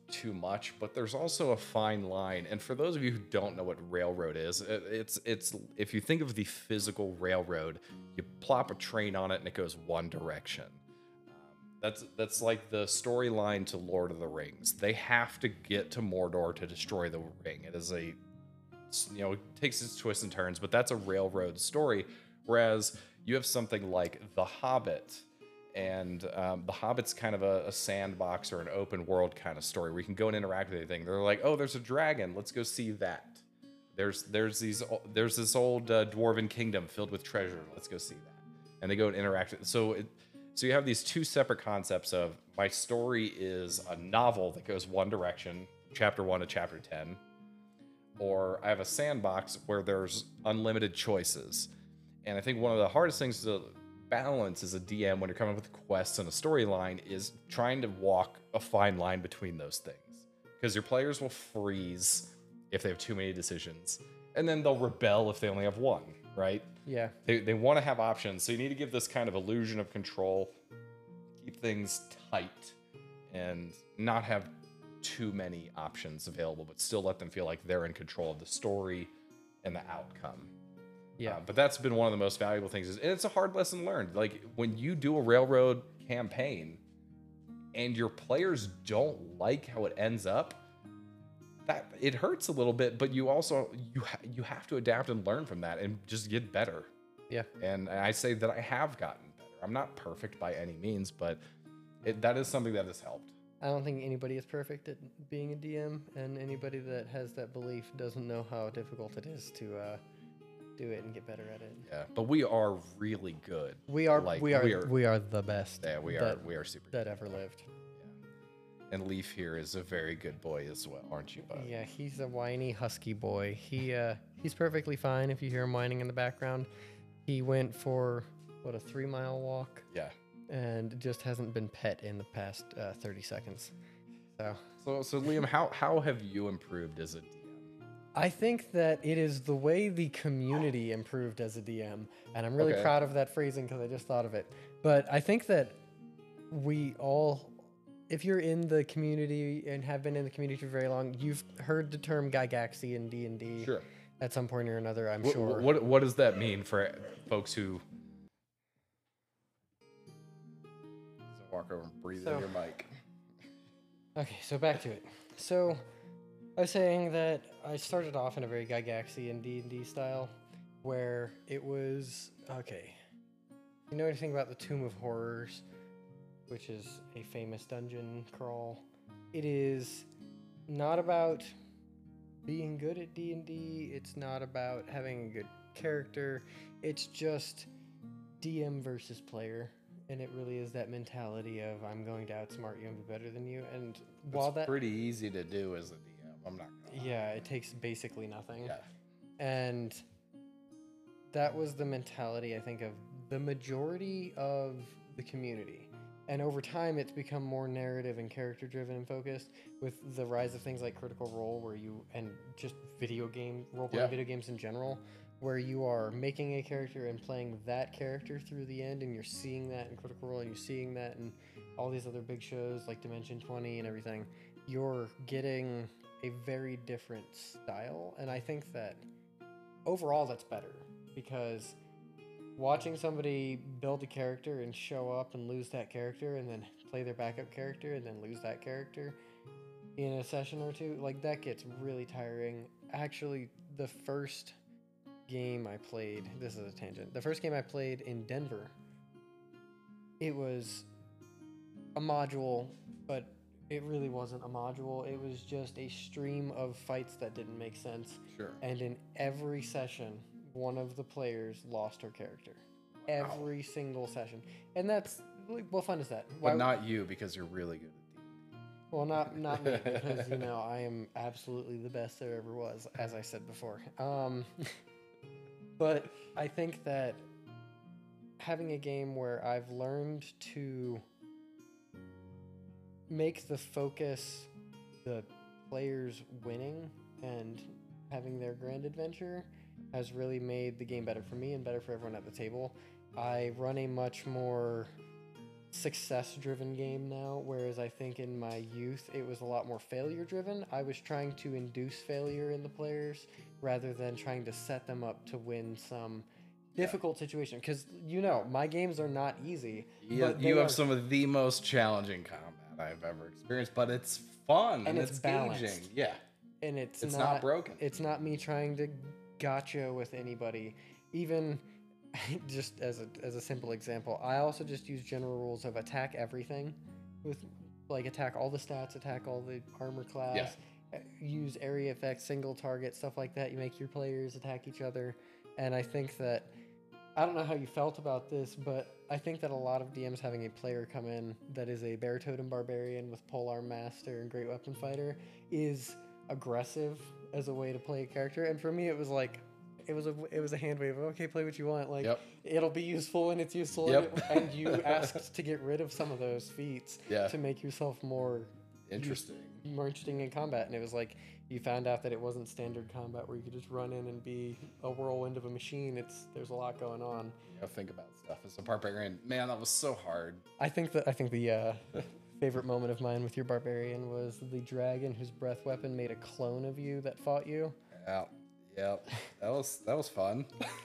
too much, but there's also a fine line. And for those of you who don't know what railroad is, it, it's it's if you think of the physical railroad, you plop a train on it and it goes one direction. Um, that's that's like the storyline to Lord of the Rings. They have to get to Mordor to destroy the ring. It is a, you know, it takes its twists and turns, but that's a railroad story. Whereas you have something like The Hobbit. And um, The Hobbit's kind of a, a sandbox or an open world kind of story where you can go and interact with anything. They're like, oh, there's a dragon. Let's go see that. There's there's these there's this old uh, dwarven kingdom filled with treasure. Let's go see that. And they go and interact. So it, so you have these two separate concepts of my story is a novel that goes one direction, chapter one to chapter ten, or I have a sandbox where there's unlimited choices. And I think one of the hardest things to balance as a D M when you're coming up with quests and a storyline is trying to walk a fine line between those things, because your players will freeze if they have too many decisions, and then they'll rebel if they only have one, right? Yeah. They, they want to have options, so you need to give this kind of illusion of control, keep things tight, and not have too many options available, but still let them feel like they're in control of the story and the outcome. Yeah. Uh, but that's been one of the most valuable things. Is, and it's a hard lesson learned. Like when you do a railroad campaign and your players don't like how it ends up, that it hurts a little bit, but you also, you, ha- you have to adapt and learn from that and just get better. Yeah. And I say that I have gotten better. I'm not perfect by any means, but it, that is something that has helped. I don't think anybody is perfect at being a D M, and anybody that has that belief doesn't know how difficult it is to uh, do it and get better at it. Yeah, but we are really good. We are, Like, we are, we are- we are the best. Yeah, we are. that, we are super. that good. ever lived. And Leaf here is a very good boy as well, aren't you, bud? Yeah, he's a whiny husky boy. He uh, he's perfectly fine if you hear him whining in the background. He went for what a three mile walk. Yeah. And just hasn't been pet in the past uh, thirty seconds. So. So, so Liam, how how have you improved as a D M? I think that it is the way the community improved as a D M, and I'm really Okay. proud of that phrasing because I just thought of it. But I think that we all, if you're in the community and have been in the community for very long, you've heard the term Gygaxy in D and D Sure. at some point or another, I'm What, sure. what what does that mean for folks who walk over and breathe So- in your mic? Okay, so back to it. So I was saying that I started off in a very Gygaxy and D and D style, where it was okay. You know anything about the Tomb of Horrors, which is a famous dungeon crawl? It is not about being good at D and D. It's not about having a good character. It's just D M versus player. And it really is that mentality of I'm going to outsmart you and be better than you. And while It's that, pretty easy to do as a D M. I'm not gonna lie. yeah, it takes basically nothing. Yeah. And that was the mentality, I think, of the majority of the community. And over time, it's become more narrative and character driven and focused with the rise of things like Critical Role, where you, and just video game, role playing Yeah. video games in general, where you are making a character and playing that character through the end, and you're seeing that in Critical Role, and you're seeing that in all these other big shows like Dimension twenty and everything. You're getting a very different style, and I think that overall that's better, because watching somebody build a character and show up and lose that character and then play their backup character and then lose that character in a session or two, like that gets really tiring. Actually, the first game I played, this is a tangent, the first game I played in Denver, it was a module, but it really wasn't a module. It was just a stream of fights that didn't make sense. Sure. And in every session, one of the players lost her character. Every single session. And that's, like, what fun is that? Why- But not you, because you're really good at D and D. Well, not not me, because, you know, I am absolutely the best there ever was, as I said before. Um, but I think that having a game where I've learned to make the focus the players winning and having their grand adventure has really made the game better for me and better for everyone at the table. I run a much more success-driven game now, whereas I think in my youth it was a lot more failure-driven. I was trying to induce failure in the players rather than trying to set them up to win some difficult situation. Because, you know, my games are not easy. Yeah, but they you have are- some of the most challenging combat I've ever experienced, but it's fun and, And it's, it's balanced. engaging. Yeah, and it's, it's not, not broken. It's not me trying to gotcha with anybody. Even just as a as a simple example, I also just use general rules of attack everything, with like attack all the stats, attack all the armor class, Yeah. uh, use area effects, single target, stuff like that. You make your players attack each other, and I think that I don't know how you felt about this, but I think that a lot of D Ms having a player come in that is a Bear Totem Barbarian with Polearm Master and Great Weapon Fighter is aggressive as a way to play a character, and for me it was like it was a it was a hand wave of, okay, play what you want, like Yep. it'll be useful and it's useful, Yep. and, it- and you asked to get rid of some of those feats Yeah. to make yourself more Interesting. more interesting in combat. And it was like you found out that it wasn't standard combat where you could just run in and be a whirlwind of a machine. It's there's a lot going on. You know, think about stuff. As a barbarian, man, that was so hard. I think that I think the uh, favorite moment of mine with your barbarian was the dragon whose breath weapon made a clone of you that fought you. Yeah, yeah, that was that was fun.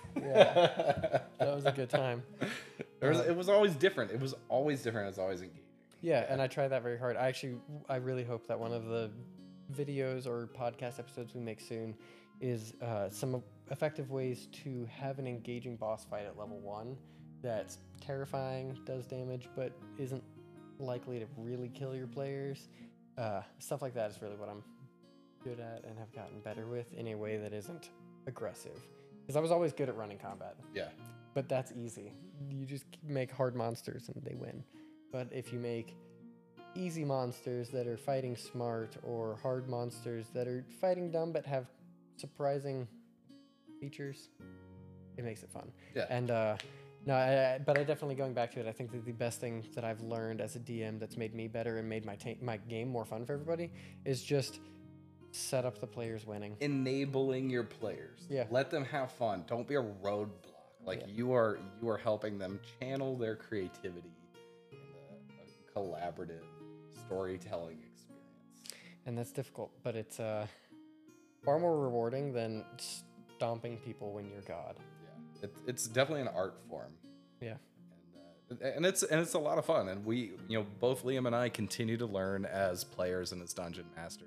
Yeah, that was a good time. There was, Uh, it was always different. It was always different. It was always engaging. Yeah, and I tried that very hard. I actually, I really hope that one of the videos or podcast episodes we make soon is uh, some of- effective ways to have an engaging boss fight at level one that's terrifying, does damage, but isn't likely to really kill your players. Uh, stuff like that is really what I'm good at and have gotten better with in a way that isn't aggressive. Because I was always good at running combat, Yeah, but that's easy. You just make hard monsters and they win. But if you make easy monsters that are fighting smart, or hard monsters that are fighting dumb but have surprising features, it makes it fun. yeah. And uh, no, I, I, but I definitely, going back to it, I think that the best thing that I've learned as a D M that's made me better and made my ta- my game more fun for everybody is just set up the players winning. Enabling your players. Yeah. Let them have fun. Don't be a roadblock. Like Yeah. you are you are helping them channel their creativity in a, a collaborative storytelling experience. And that's difficult, but it's uh, far more rewarding than stomping people when you're God. Yeah. It, it's definitely an art form. Yeah. And, uh, and it's and it's a lot of fun. And we, you know, both Liam and I continue to learn as players and as dungeon masters.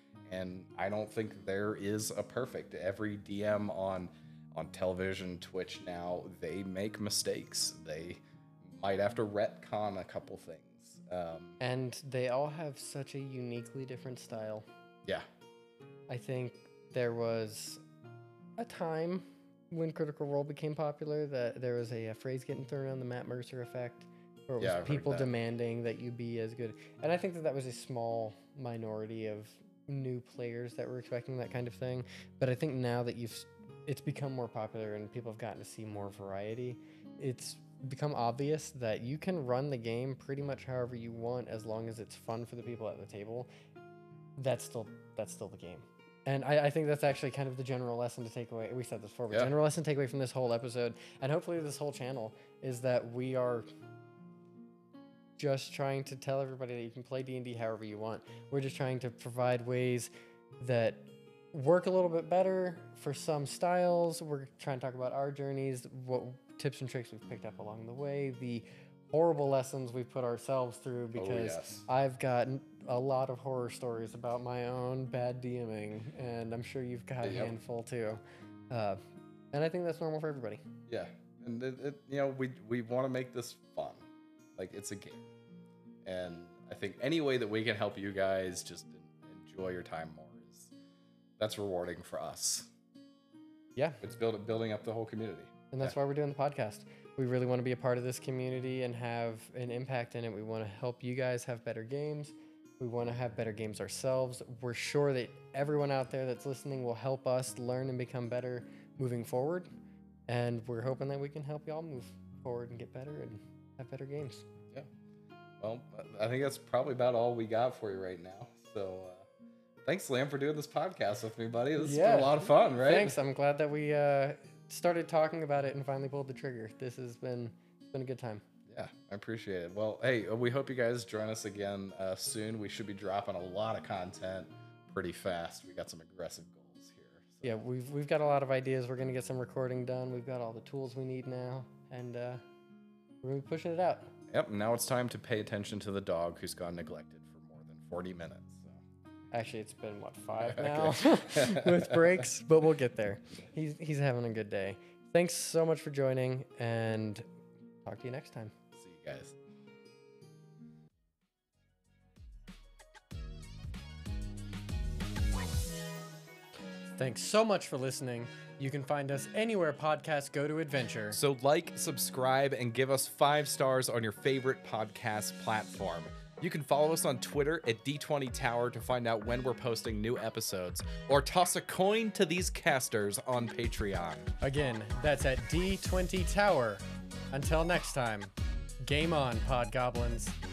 And I don't think there is a perfect. Every D M on on television, Twitch now, they make mistakes. They might have to retcon a couple things. Um, And they all have such a uniquely different style. yeah, I think there was a time when Critical Role became popular that there was a, a phrase getting thrown around, the Matt Mercer effect, where it was Yeah, I've heard people that. demanding that you be as good. And I think that that was a small minority of new players that were expecting that kind of thing. But I think now that you've, it's become more popular and people have gotten to see more variety, it's become obvious that you can run the game pretty much however you want as long as it's fun for the people at the table. That's still that's still the game. And I, I think that's actually kind of the general lesson to take away. We said this before, but Yeah. general lesson to take away from this whole episode, and hopefully this whole channel, is that we are just trying to tell everybody that you can play D and D however you want. We're just trying to provide ways that work a little bit better for some styles. We're trying to talk about our journeys, what tips and tricks we've picked up along the way, the horrible lessons we've put ourselves through, because yes. I've gotten a lot of horror stories about my own bad DMing, and I'm sure you've got a Yep. handful too. Uh, and I think that's normal for everybody. yeah. And it, it, you know, we we want to make this fun, like it's a game. And I think any way that we can help you guys just en- enjoy your time more is that's rewarding for us. Yeah. It's build, building up the whole community. And that's why we're doing the podcast. We really want to be a part of this community and have an impact in it. We want to help you guys have better games. We want to have better games ourselves. We're sure that everyone out there that's listening will help us learn and become better moving forward. And we're hoping that we can help y'all move forward and get better and have better games. Yeah. Well, I think that's probably about all we got for you right now. So uh, thanks, Liam, for doing this podcast with me, buddy. This has Yeah. been a lot of fun, right? Thanks. I'm glad that we uh, started talking about it and finally pulled the trigger. This has been, it's been a good time. Yeah. Yeah, I appreciate it. Well, hey, we hope you guys join us again uh, soon. We should be dropping a lot of content pretty fast. We got some aggressive goals here. So. Yeah, we've we've got a lot of ideas. We're gonna get some recording done. We've got all the tools we need now, and uh, we're gonna be pushing it out. Yep. Now it's time to pay attention to the dog who's gone neglected for more than forty minutes. So. Actually, it's been what five now with breaks, but we'll get there. He's he's having a good day. Thanks so much for joining, and talk to you next time. See you guys. Thanks so much for listening. You can find us anywhere podcasts go to adventure. So like, subscribe, and give us five stars on your favorite podcast platform. You can follow us on Twitter at D twenty Tower to find out when we're posting new episodes, or toss a coin to these casters on Patreon. Again, that's at D twenty Tower. Until next time, game on, Podgoblins.